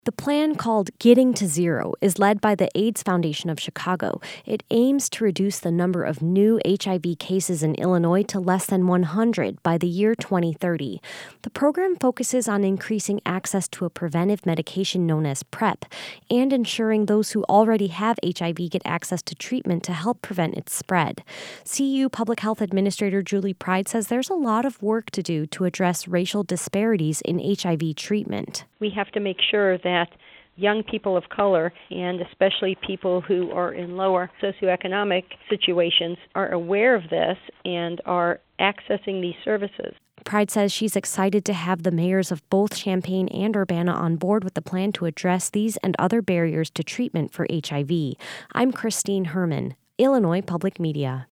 The plan, called Getting to Zero, is led by the AIDS Foundation of Chicago. It aims to reduce the number of new HIV cases in Illinois to less than 100 by the year 2030. The program focuses on increasing access to a preventive medication known as PrEP and ensuring those who already have HIV get access to treatment to help prevent its spread. CU Public Health Administrator Julie Pride says there's a lot of work to do to address racial disparities in HIV treatment. We have to make sure that young people of color, and especially people who are in lower socioeconomic situations, are aware of this and are accessing these services. Pride says she's excited to have the mayors of both Champaign and Urbana on board with the plan to address these and other barriers to treatment for HIV. I'm Christine Herman, Illinois Public Media.